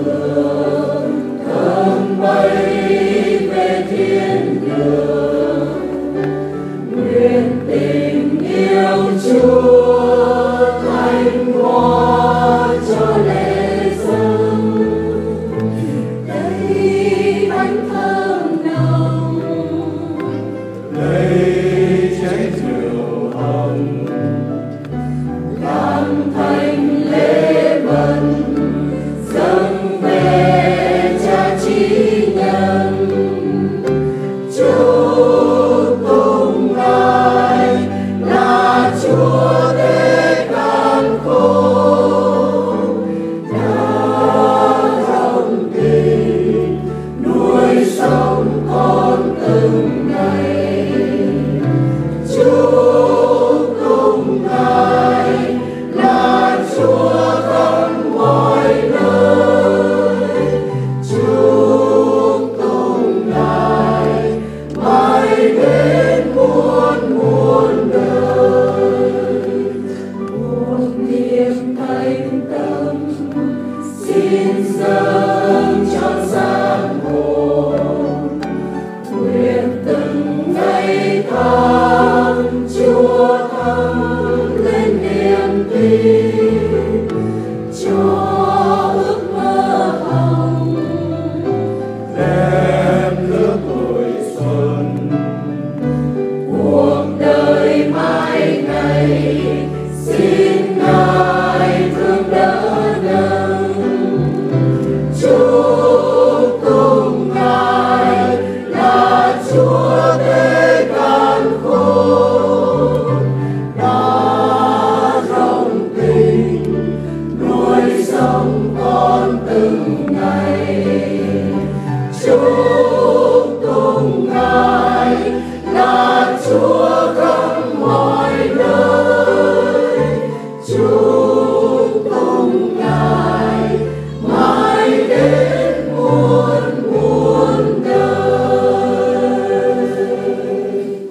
hương thơm bay về thiên đường. Nguyện tình yêu Chúa thanh hóa cho lễ dâng. Đây bánh thơm nồng, đây chén rượu hồng, làm thành lễ vật dâng về Cha Chí Nhân. Chúc tụng Ngài là Chúa Thế Càn Khôn, đã rộng tình nuôi sống con từng ngày. Chúc tụng Ngài là Chúa khắp mọi nơi. Chúc tụng Ngài mãi đến muôn muôn đời. Một niềm thành tâm xin dâng trọn giác hồn. Nguyện từng ngày tháng Chúa thăng lên niềm tin, cho ước mơ hồng đem nước tuổi xuân. cuộc đời mai này. Xin Ngài thương đỡ nâng. Chúc tụng Ngài là Chúa Thế Càn Khôn, đã rộng tình nuôi sống con từng ngày. Chúc